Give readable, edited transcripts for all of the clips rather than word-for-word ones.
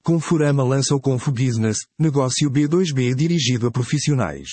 Conforama lança o Confo Business, negócio B2B dirigido a profissionais.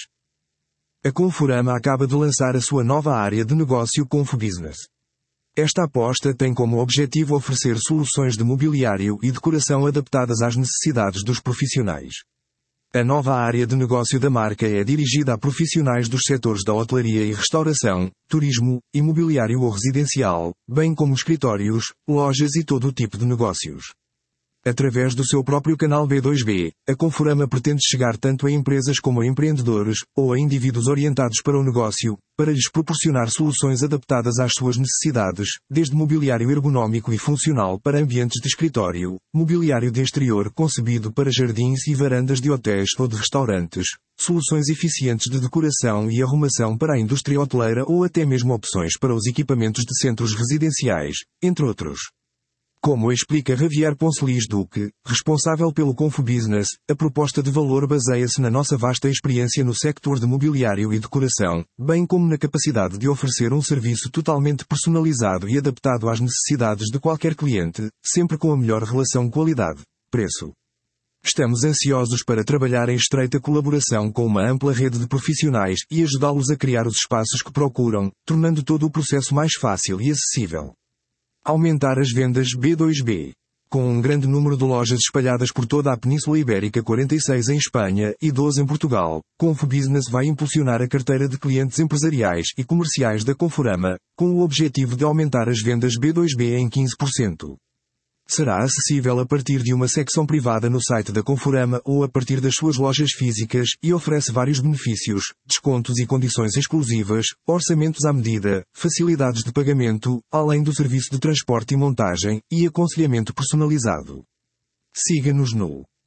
A Conforama acaba de lançar a sua nova área de negócio Confo Business. Esta aposta tem como objetivo oferecer soluções de mobiliário e decoração adaptadas às necessidades dos profissionais. A nova área de negócio da marca é dirigida a profissionais dos setores da hotelaria e restauração, turismo, imobiliário ou residencial, bem como escritórios, lojas e todo o tipo de negócios. Através do seu próprio canal B2B, a Conforama pretende chegar tanto a empresas como a empreendedores, ou a indivíduos orientados para o negócio, para lhes proporcionar soluções adaptadas às suas necessidades, desde mobiliário ergonómico e funcional para ambientes de escritório, mobiliário de exterior concebido para jardins e varandas de hotéis ou de restaurantes, soluções eficientes de decoração e arrumação para a indústria hoteleira ou até mesmo opções para os equipamentos de centros residenciais, entre outros. Como explica Javier Poncelis Duque, responsável pelo Confo Business, a proposta de valor baseia-se na nossa vasta experiência no sector de mobiliário e decoração, bem como na capacidade de oferecer um serviço totalmente personalizado e adaptado às necessidades de qualquer cliente, sempre com a melhor relação qualidade-preço. Estamos ansiosos para trabalhar em estreita colaboração com uma ampla rede de profissionais e ajudá-los a criar os espaços que procuram, tornando todo o processo mais fácil e acessível. Aumentar as vendas B2B. Com um grande número de lojas espalhadas por toda a Península Ibérica, 46 em Espanha e 12 em Portugal, Confo Business vai impulsionar a carteira de clientes empresariais e comerciais da Conforama, com o objetivo de aumentar as vendas B2B em 15%. Será acessível a partir de uma secção privada no site da Conforama ou a partir das suas lojas físicas e oferece vários benefícios, descontos e condições exclusivas, orçamentos à medida, facilidades de pagamento, além do serviço de transporte e montagem, e aconselhamento personalizado. Siga-nos no